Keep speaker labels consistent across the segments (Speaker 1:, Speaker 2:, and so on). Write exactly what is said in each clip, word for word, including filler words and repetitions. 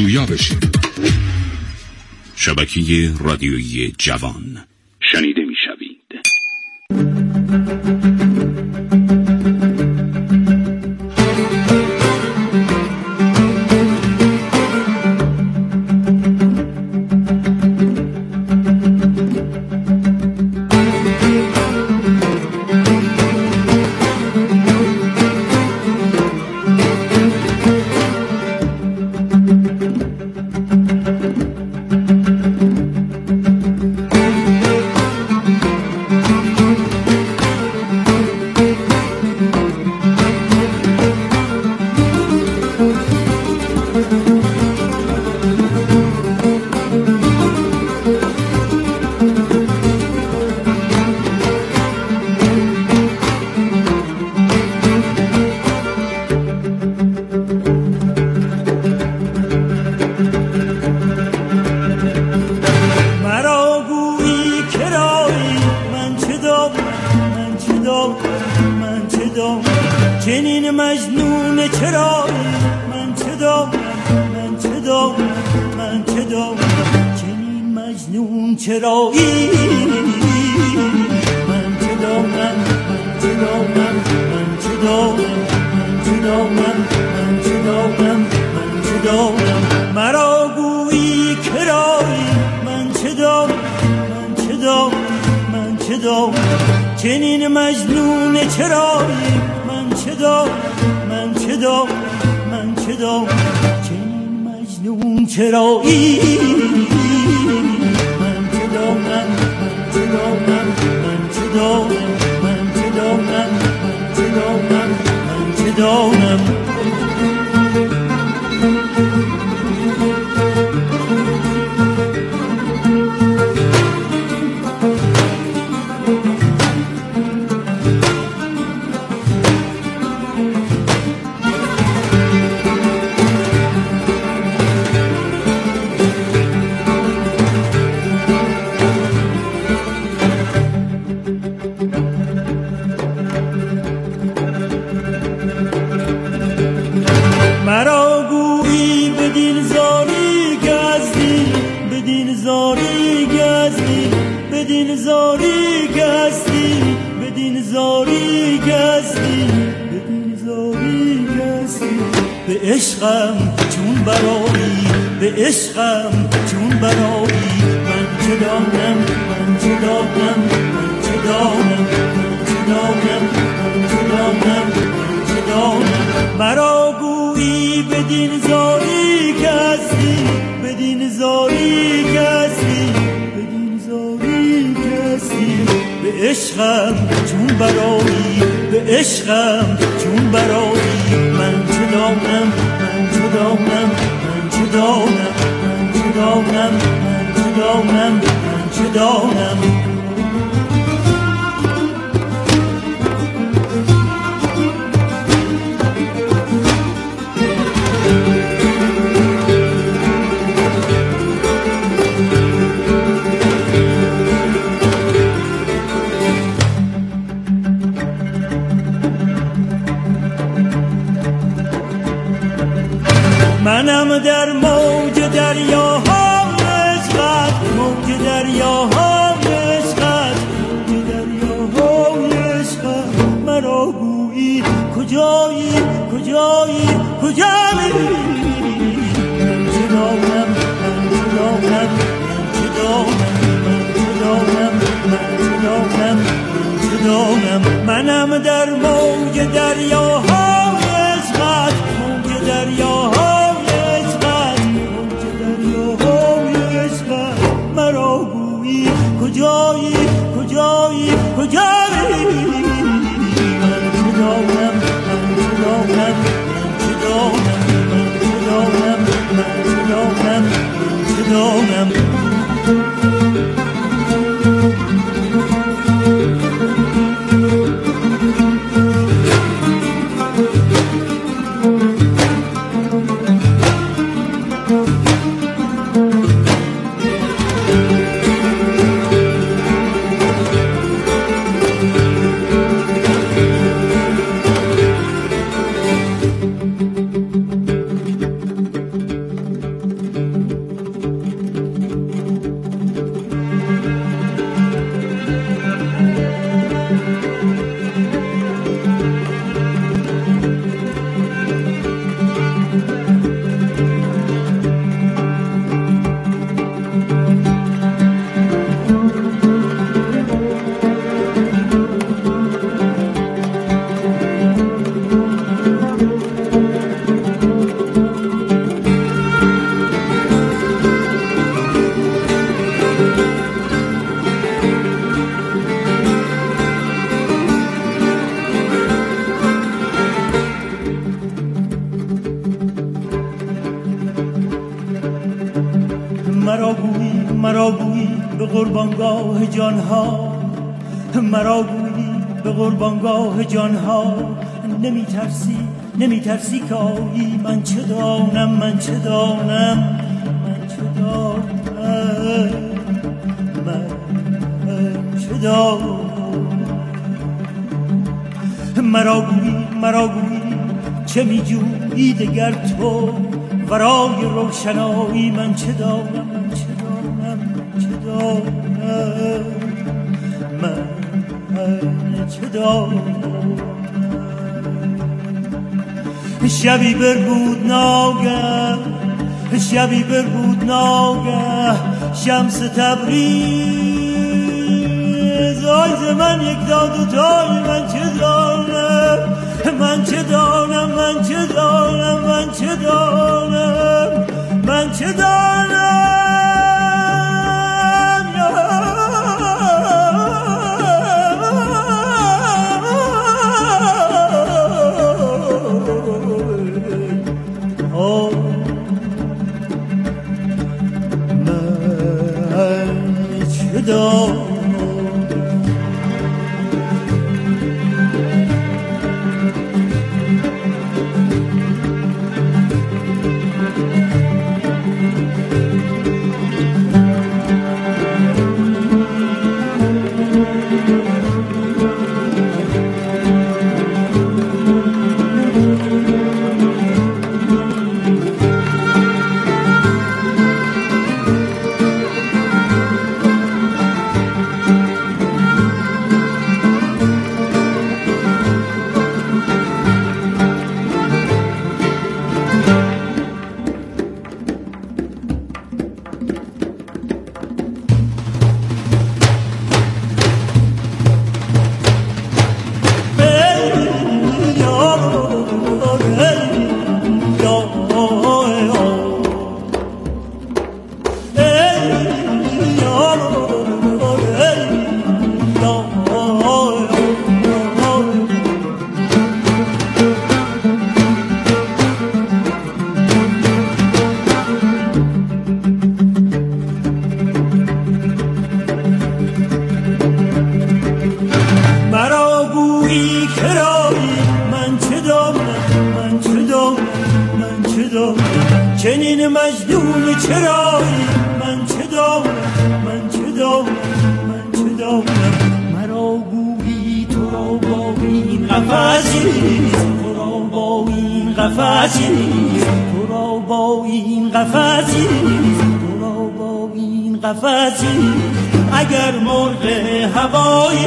Speaker 1: جویا بشید. شبکه رادیویی جوان شنیده می شوید.
Speaker 2: چنین مجنون چرایی من چه دارم من چه دارم من چه دارم چنین مجنون چرایی من چه دارم من چه دارم من چه دارم من چه دارم من چه دارم من چه دارم مرا گویی بدین زاری گزدی بدین زاری گزدی بدین زاری گزدی بدین زاری گزدی بدین زاری گزدی به عشقم چون برایی به عشقم چون برایی من چه دانم من چه دانم من چه دانم من چه دانم من چه دانم من چه دانم مرا بدین زاری گزدی بدین زاری گزدی بدین زاری گزدی به عشقم چون برایی به عشقم چون برایی من چه دانم من چه دانم من چه دانم من چه دانم من چه دانم من چه دانم منم در موج دریاها عشقت موج دریاها عشقت موج دریاها عشقت مرا گویی کجایی کجایی کجایی من چه دانم من چه دانم من چه دانم من چه دانم من چه دانم من چه دانم منم در موج دریاها عشقت موج دریاها کجایی کجایی کجایی من چه دانم من چه دانم من چه دانم من چه دانم من چه دانم من چه دانم مرا گویی مرا گویی به قربانگاه جانها، مرا گویی به قربانگاه جانها. نمی ترسی نمی ترسی که آیی، من چه دانم من چه دانم من چه دانم من چه دانم. مرا گویی مرا گویی چه می جویی دگر تو ورای روشنایی، من چه دانم من چه دانم من چه دانم من چه دانم. شبی بربود ناگه شبی بربود ناگه شمس تبریز، آیز من یک داد و تای، من چه دانم من چه دانم من چه دانم من چه دانم من چه دانم. چنین مجنون چرایی، من چه دانم من چه دانم من چه دانم. مرا گویی تو را با این قفسی، تو را با این قفسی، تو را با این قفسی، تو را با این قفسی. اگر مرغ هوایی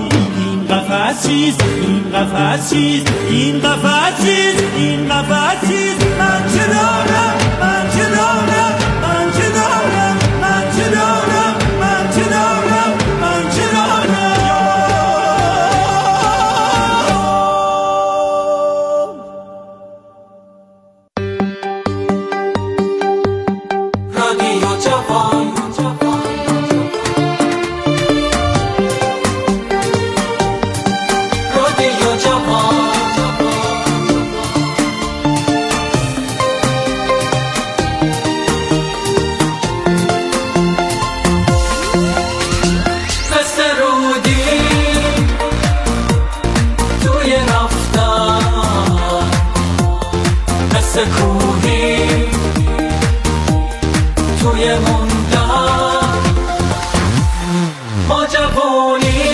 Speaker 2: این قفس چیست این قفس چیست این قفس چیست این قفس چیست. من چه دانم من چه دانم من چه دانم من چه دانم من چه دانم من چه دانم.
Speaker 3: رادیو جوان رادیو جوان کوهی توی موندن ما جوانی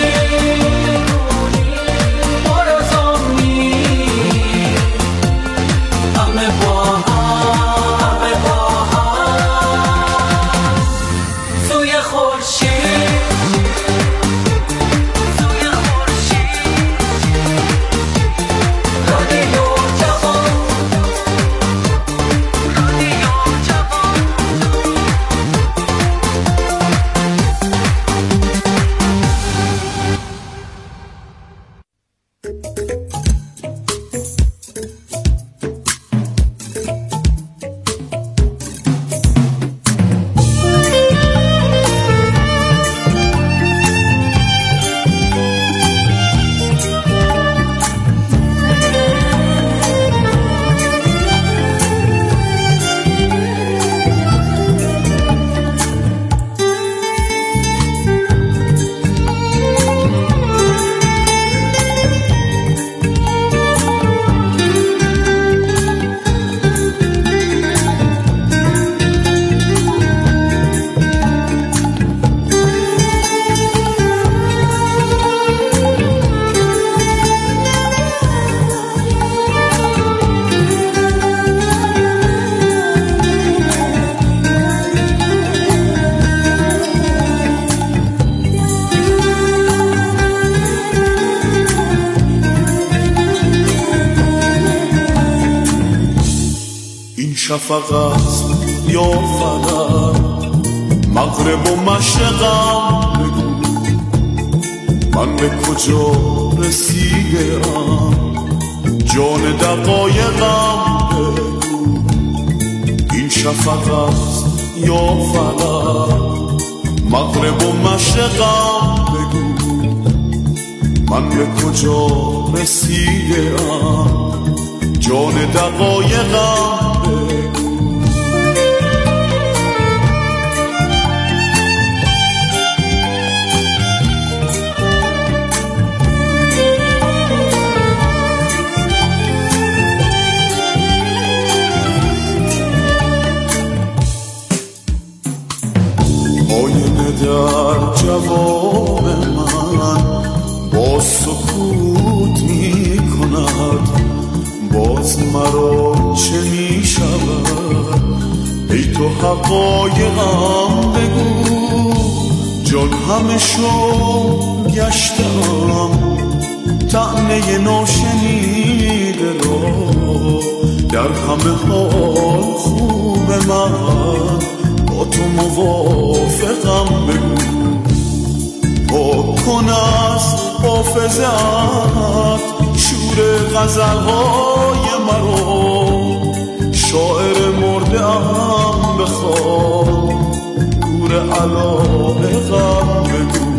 Speaker 3: آرزومی همه با هم همه با هم توی خورشید توی خورشید رادیو جوان
Speaker 4: شفق است یا فلک، مغرب و مشرقم بگو من به کجا رسیدم. جان دقایقم بگو این شفق است یا فلک، مغرب و مشرقم بگو من به کجا رسیدم. جان دقایقم آینه در جواب من با سکوت می کند، باز مرا چه می شود؟ ای تو حقایقم بگو. جان همه شو گشتم طعنه ناشنیده را، در همه حال خوب من با تو موافقم بگو. پاک کن از حافظت شور غزلهای مرا، شاعر مرده ام بخواد گور علایقم بگو.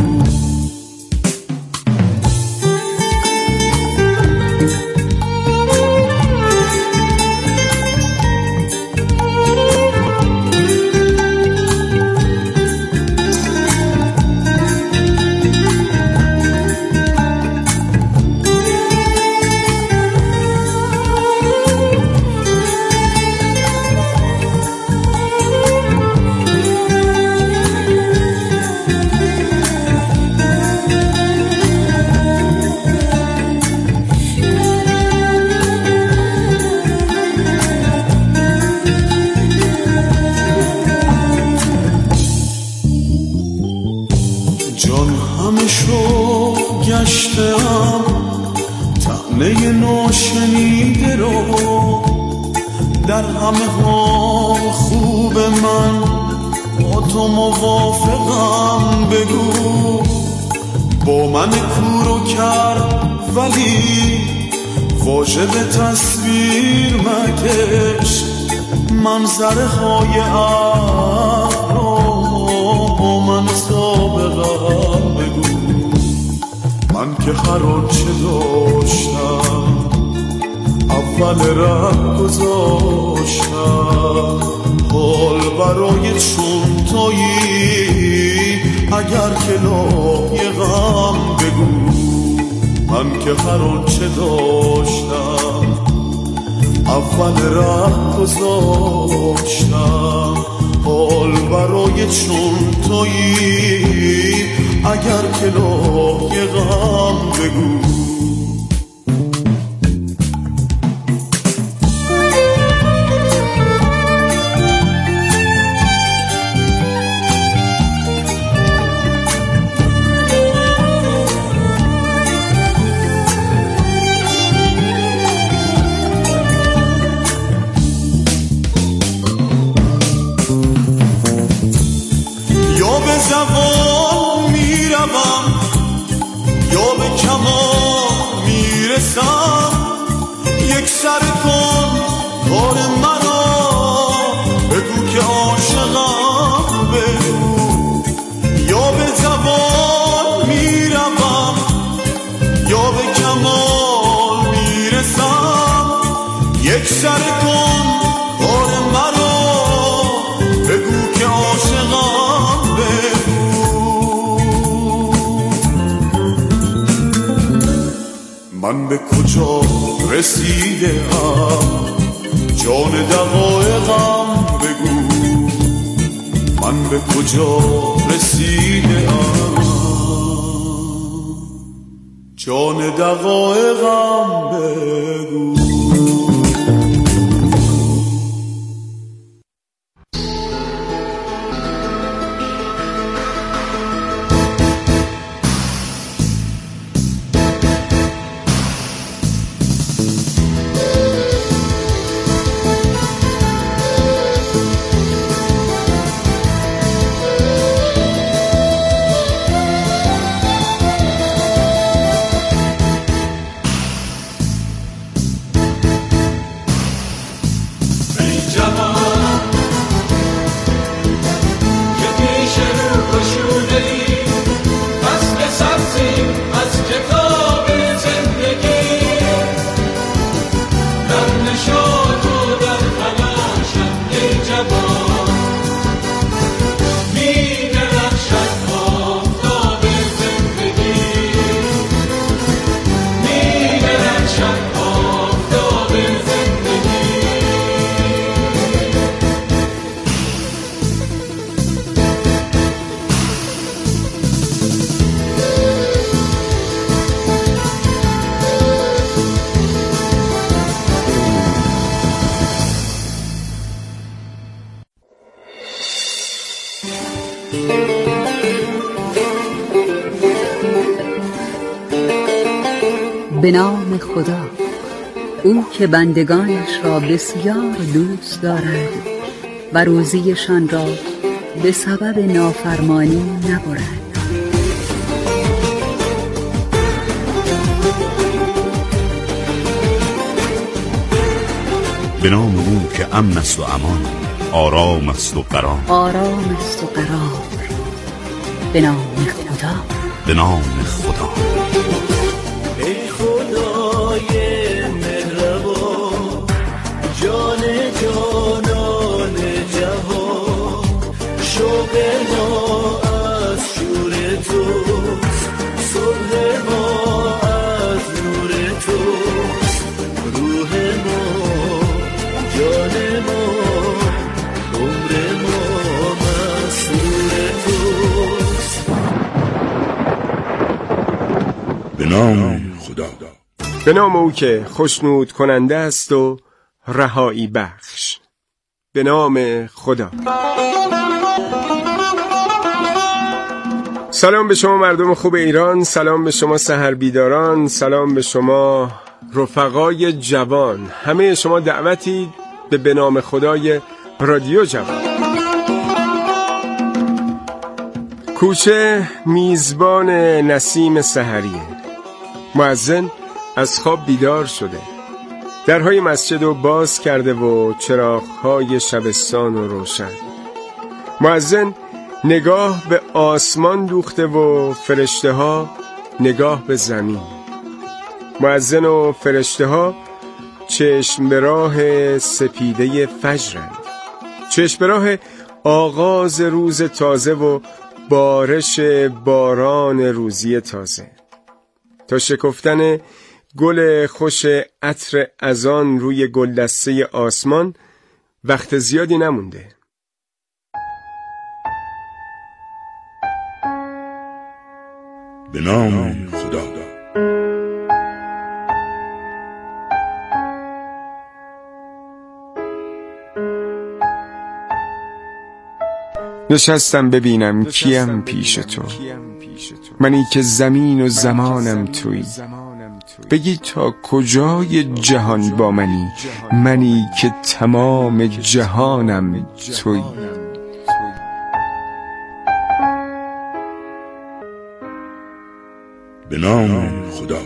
Speaker 4: گشتم طعنه ناشنیده رو، در همه حال خوب من با تو موافقم بگو. با من کورو کرد ولی واژه به تصویر مکش، منظره های عقل با من سابقم بگو. من که هر آنچه داشتم اول ره گذاشتم، حال برای چون تویی اگر که لایقم بگو. من که هر آنچه داشتم اول ره گذاشتم، حال برای چون تویی اگر که لایقم بگو. یا به زبان میروم یا به کمال میرسم، یک سر کن کار مرا بگو که عاشقم بگو. یا به زبان میروم یا به کمال میرسم، یک سر کن کار مرا بگو که عاشقم بگو. من به کجا رسیدم؟ جان دقایقم بگو. من به کجا رسیدم؟ جان دقایقم بگو.
Speaker 5: به نام خدا، او که بندگانش را بسیار دوست دارد و روزیشان را به سبب نافرمانی نبرد.
Speaker 1: به نام او که امن است و امان، آرام است و قرار،
Speaker 5: آرام است و قرار. به نام خدا،
Speaker 1: به نام خدا.
Speaker 2: ای خدای مهربان، جان جانان جهان، شوق ما از شور توست، صبح ما از نور توست، روح ما جان ما عمر ما مسرور توست.
Speaker 1: به نام خدا.
Speaker 6: به نام او که خوشنود کننده است و رهایی بخش. به نام خدا. سلام به شما مردم خوب ایران، سلام به شما سحر بیداران، سلام به شما رفقای جوان. همه شما دعوتی به به نام خدای رادیو جوان. کوچه میزبان نسیم سحریه. مؤذن از خواب بیدار شده، درهای مسجد رو باز کرده و چراغ‌های شبستان رو روشن. مؤذن نگاه به آسمان دوخته و فرشته ها نگاه به زمین. مؤذن و فرشته ها چشم به راه سپیده فجرند، چشم به راه آغاز روز تازه و بارش باران روزی تازه. تا شکفتن گل خوش عطر ازان روی گلدسته آسمان وقت زیادی نمونده.
Speaker 1: به نام خدا.
Speaker 6: نشستم ببینم کیم پیش تو، منی که زمین و زمانم تویی. بگی تا کجای جهان با منی، منی که تمام جهانم تویی.
Speaker 1: به نام خدا.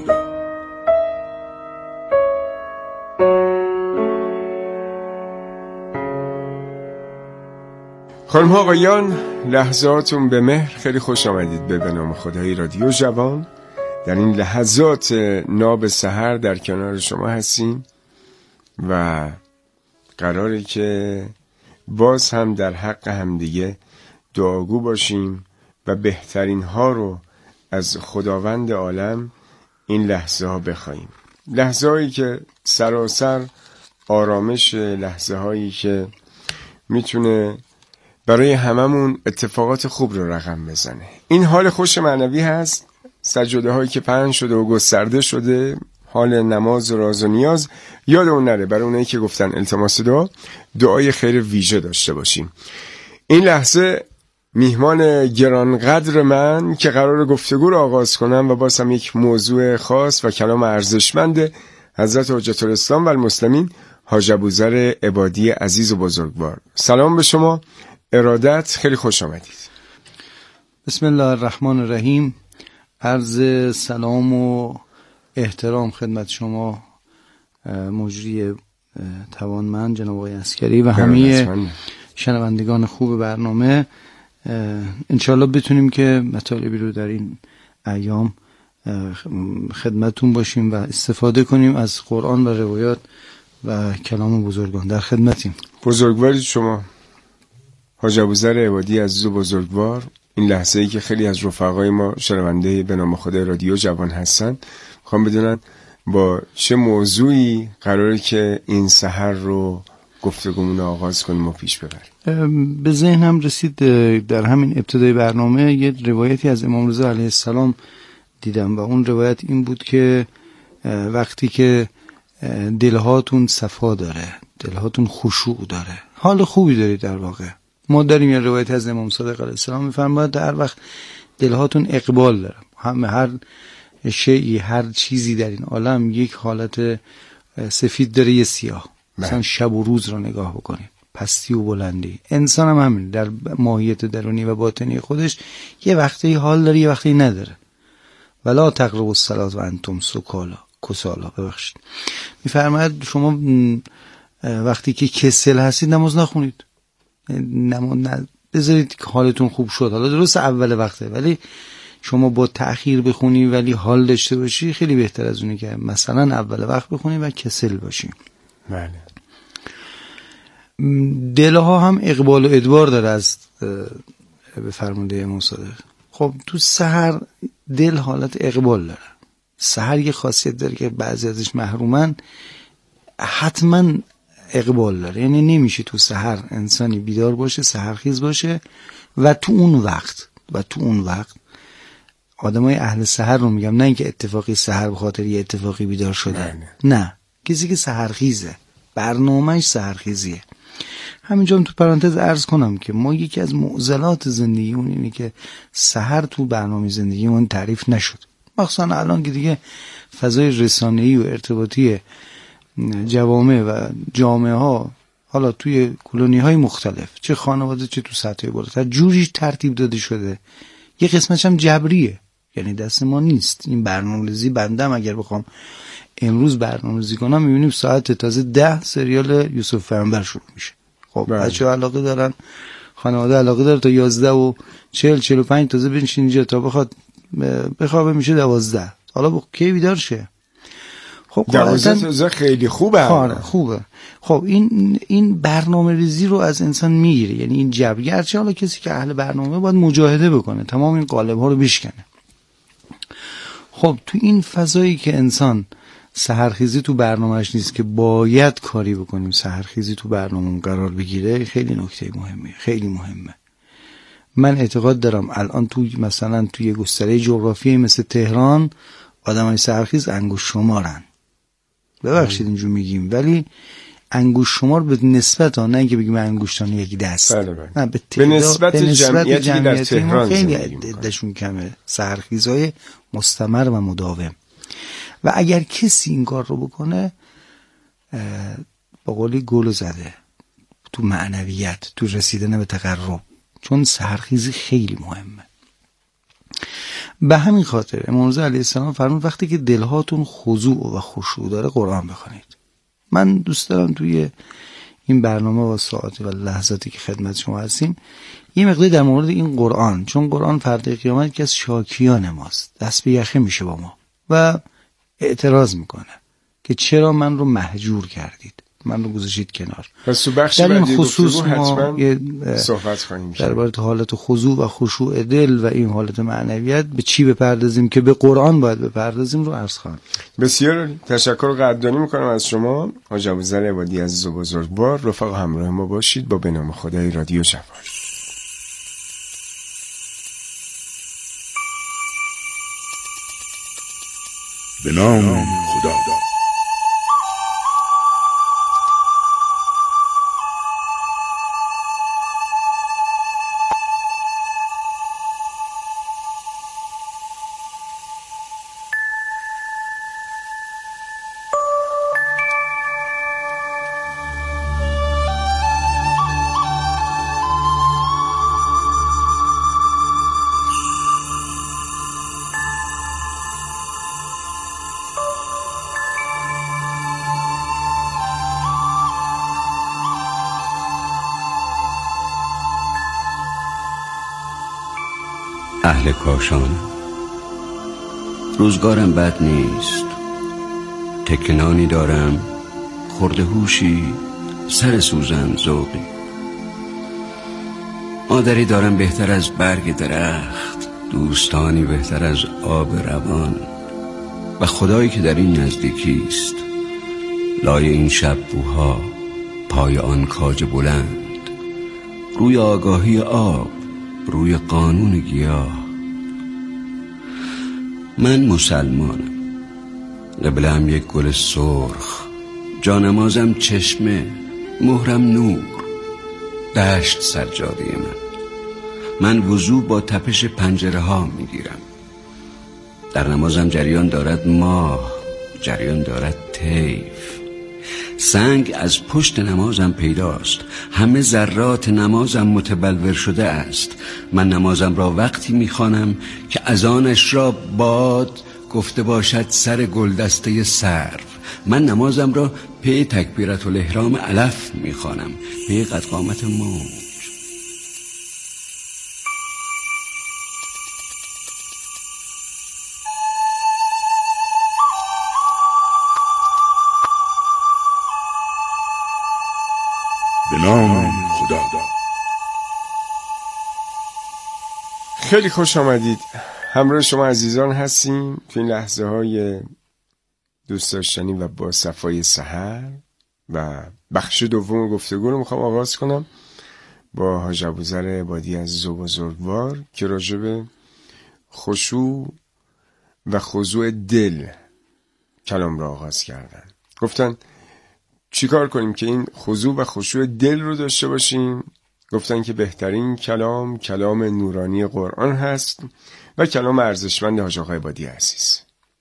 Speaker 6: خانم ها آقایان، لحظاتون به مهر، خیلی خوش آمدید به به نام خدای رادیو جوان. در این لحظات ناب سحر در کنار شما هستیم و قراره که باز هم در حق همدیگه دعاگو باشیم و بهترین ها رو از خداوند عالم این لحظه ها بخوایم. لحظه هایی که سراسر آرامش، لحظه هایی که میتونه برای هممون اتفاقات خوب رو رقم بزنه. این حال خوش معنوی هست، سجاده هایی که پهن شده و گسترده شده، حال نماز و راز و نیاز. یادمون نره برای اونایی که گفتن التماس دعا، دعای خیر ویژه داشته باشیم. این لحظه میهمان گرانقدر من که قرار گفتگو رو آغاز کنم و باز هم یک موضوع خاص و کلام ارزشمند حضرت حجت الاسلام و المسلمین حاج ابوذر عبادی عزیز و بزرگوار. سلام به شما، ارادت، خیلی خوش آمدید.
Speaker 7: بسم الله الرحمن الرحیم. عرض سلام و احترام خدمت شما مجری توانمند جناب آقای عسکری و همه شنوندگان خوب برنامه. انشالله بتونیم که مطالبی رو در این ایام خدمتون باشیم و استفاده کنیم از قرآن و روایات و کلام بزرگان. در خدمتیم.
Speaker 6: بزرگوارید شما حاج ابوذر عبادی عزیز و بزرگوار. این لحظه ای که خیلی از رفقای ما شنونده به نام خدای رادیو جوان هستن میخوام بدونن با چه موضوعی قراره که این سحر رو گفتگومون آغاز کنیم و پیش ببریم.
Speaker 7: به ذهنم رسید در همین ابتدای برنامه یه روایتی از امام رضا علیه السلام دیدم و اون روایت این بود که وقتی که دلهاتون صفا داره، دلهاتون خشوع داره، حال خوبی دارید، در واقع ما داریم یه روایت از امام صادق علیه السلام میفرماید هر وقت دلهاتون اقبال داره، هم هر شیئی، هر چیزی در این عالم یک حالت سفید داره، یه سیاه. مثلا شب و روز رو نگاه بکنید، پستی و بلندی. انسان هم همین در ماهیت درونی و باطنی خودش یه وقتی حال داره، یه وقتی نداره. ولا تقربوا الصلاة و انتم سکالا کسالا ببخشید میفرماید شما وقتی که کسل هستید نماز نخونید، نماز ن... بذارید که حالتون خوب شد. حالا درست اول وقته، ولی شما با تأخیر بخونی ولی حال داشته باشی خیلی بهتر از اونی که مثلا اول وقت بخونی و کسل باشی.
Speaker 6: بله.
Speaker 7: دلها هم اقبال و ادبار داره از به فرموده امام صادق. خب تو سحر دل حالت اقبال داره. سحر یه خاصیت داره که بعضی ازش محرومن، حتما اقبال داره. یعنی نمیشه تو سحر انسانی بیدار باشه، سحرخیز باشه و تو اون وقت و تو اون وقت آدمای اهل سحر رو میگم، نه اینکه اتفاقی سحر به خاطر یه اتفاقی بیدار شده، نه، کسی که سحرخیزه، برنامه‌اش سحرخیزیه. همینجا تو پرانتز عرض کنم که ما یکی از معضلات زندگیمون اینه که سحر تو برنامه زندگیمون تعریف نشد، مخصوصا الان که دیگه فضای رسانه‌ای و ارتباطی جوامع و جامعه ها حالا توی کلونی های مختلف، چه خانواده چه تو سطح بالاتر، جوری ترتیب داده شده. یه قسمتش هم جبریه، یعنی دست ما نیست. این برنامه‌ریزی بندم اگر بخوام امروز برنامه‌ریزی کنم می‌بینیم ساعت تازه ده سریال یوسف فرنبر شروع میشه. خب بچه‌ها علاقه دارن، خانواده علاقه داره تا یازده و چهل چهل و پنج تازه بنشین اینجا تا بخواد بخوابه میشه دوازده. حالا با کی بیدار شه؟ خب
Speaker 6: دوازده تازه خیلی خوبه.
Speaker 7: آره خوبه. خب این این برنامه‌ریزی رو از انسان میگیره، یعنی این جبر. گرچه حالا کسی که اهل برنامه باید مجاهده بکنه، تمام این قالب‌ها رو بشکنه. خب تو این فضایی که انسان سحرخیزی تو برنامهش نیست که باید کاری بکنیم سحرخیزی تو برنامه قرار بگیره، خیلی نکته مهمه، خیلی مهمه. من اعتقاد دارم الان تو مثلا توی گستره جغرافیایی مثل تهران آدمای سحرخیز انگشت شمارن. ببخشید اینجور میگیم، ولی انگشت شمار به نسبت ها، نه اینکه بگیم انگشتان یک دست.
Speaker 6: بله بله.
Speaker 7: نه به,
Speaker 6: به نسبت, به نسبت جمعیتی, جمعیتی در تهران
Speaker 7: خیلی عددشون کمه، سحرخیزهای مستمر و مداوم. و اگر کسی این کار رو بکنه با قولی گل زده تو معنویت، تو رسیدن به تقرب، چون سحرخیزی خیلی مهمه. به همین خاطر امام رضا علیه السلام فرمود وقتی که دلهاتون خضوع و خشوع داره قرآن بخونید. من دوست دارم توی این برنامه و ساعتی و لحظاتی که خدمت شما هستیم یه مقداری در مورد این قرآن، چون قرآن فردا قیامت که از شاکیان ماست، دست به یخه میشه با ما و اعتراض میکنه که چرا من رو محجور کردید، من رو گذاشتید کنار.
Speaker 6: پس تو بخش
Speaker 7: در این
Speaker 6: بعدی
Speaker 7: خصوص
Speaker 6: ما
Speaker 7: یه
Speaker 6: صحبت خواهیم کرد
Speaker 7: درباره حالت خضوع و خشوع دل و این حالت معنویت به چی بپردازیم که به قرآن باید بپردازیم رو عرض خواهم.
Speaker 6: بسیار تشکر و قدردانی میکنم از شما حاج ابوذر عبادی عزیز و بزرگوار. رفقا همراه ما باشید با به نام خدای رادیو جوان.
Speaker 1: به نام خدا.
Speaker 8: اهل کاشان، روزگارم بد نیست، تکنانی دارم، خورده هوشی، سر سوزن ذوقی. مادری دارم بهتر از برگ درخت، دوستانی بهتر از آب روان، و خدایی که در این نزدیکی است، لای این شب بوها، پای آن کاج بلند، روی آگاهی آب، روی قانون گیاه. من مسلمانم، قبله‌ام یک گل سرخ، جانمازم چشمه، مهرم نور، دشت سجاده من. من وضو با تپش پنجره ها می گیرم. در نمازم جریان دارد ماه، جریان دارد طیف. سنگ از پشت نمازم پیداست. همه ذرات نمازم متبلور شده است. من نمازم را وقتی میخوانم که اذانش را باد گفته باشد سر گلدسته سرو. من نمازم را پی تکبیرت الاحرام علف میخوانم، پی قد قامت موج.
Speaker 1: به نام خدا.
Speaker 6: خیلی خوش آمدید. همراه شما عزیزان هستیم تو این لحظه های دوست داشتنی و با صفای سحر و بخش دوم گفتگو رو میخوام آغاز کنم با حاج ابوذر عبادی از بزرگوار که راجع به خشوع و خضوع دل کلام را آغاز کردن. گفتن چیکار کنیم که این خضوع و خشوع دل رو داشته باشیم؟ گفتن که بهترین کلام کلام نورانی قرآن هست و کلام ارزشمند حاج آقا عبادی عزیز.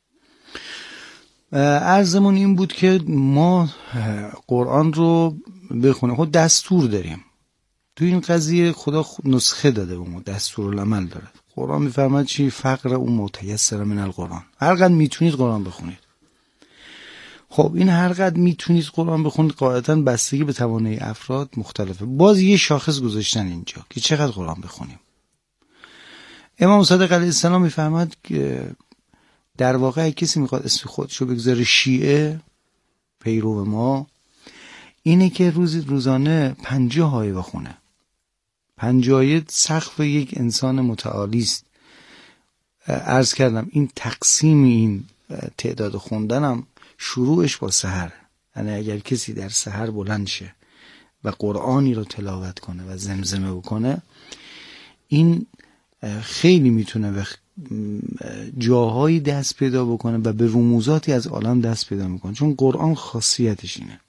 Speaker 7: عرضمون این بود که ما قرآن رو بخونیم، خود دستور داریم. تو این قضیه خدا نسخه داده به ما، دستور العمل داره. قرآن میفرماد چی؟ فقر اون متیسر من القرآن. هر قدر میتونید قرآن بخونید. خب این هر قدر میتونید قرآن بخونید قاعدتاً بستگی به توانایی افراد مختلفه. باز یه شاخص گذاشتن اینجا که چقدر قرآن بخونیم. امام صادق علیه السلام میفرماد که در واقع کسی میخواد اسم خودشو بگذاره شیعه، پیرو ما، اینه که روزی روزانه پنجاه آیه بخونه. پنجاه آیه سقف یک انسان متعالی است. عرض کردم این تقسیم این تعداد خوندنم شروعش با سحر. یعنی اگر کسی در سحر بلند شه و قرآنی رو تلاوت کنه و زمزمه بکنه، این خیلی میتونه به جاهایی دست پیدا بکنه و به رموزاتی از عالم دست پیدا میکنه، چون قرآن خاصیتش اینه.